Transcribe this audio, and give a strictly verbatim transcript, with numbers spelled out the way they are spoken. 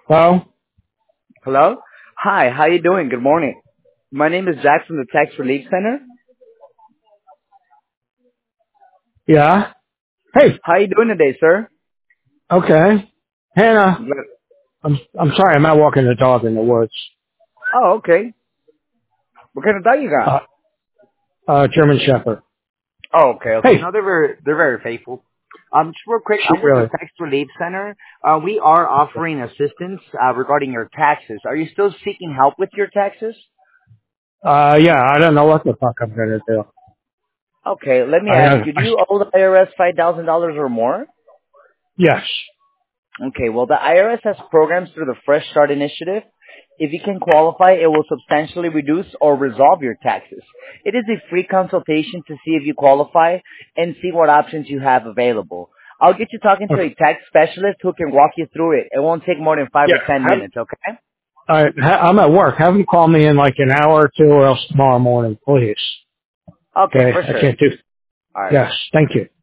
Hello? Hello? Hi, how you doing? Good morning. My name is Jack from the Tax Relief Center. Yeah? Hey, How you doing today, sir? okay. Hannah, Good. I'm, I'm sorry, I'm out walking the dog in the woods. Oh, okay. What kind of dog you got? Uh, uh, German Shepherd. Oh, okay, okay. Hey, No, they're very, they're very faithful. Um, just real quick, she I'm with the really, Tax Relief Center. Uh, we are offering assistance uh, regarding your taxes. Are you still seeking help with your taxes? uh, yeah, I don't know what the fuck I'm gonna do. Okay, let me I, ask uh, you, do I you owe the I R S five thousand dollars or more? yes. Okay, well, the I R S has programs through the Fresh Start Initiative. If you can qualify, it will substantially reduce or resolve your taxes. It is a free consultation to see if you qualify and see what options you have available. I'll get you talking to Okay. a tax specialist who can walk you through it. It won't take more than five Yeah, or ten have, minutes, okay? uh, ha- I'm at work. Have them call me in like an hour or two or else tomorrow morning, please. Okay, Okay, for I sure. can't do, All right. yes, thank you.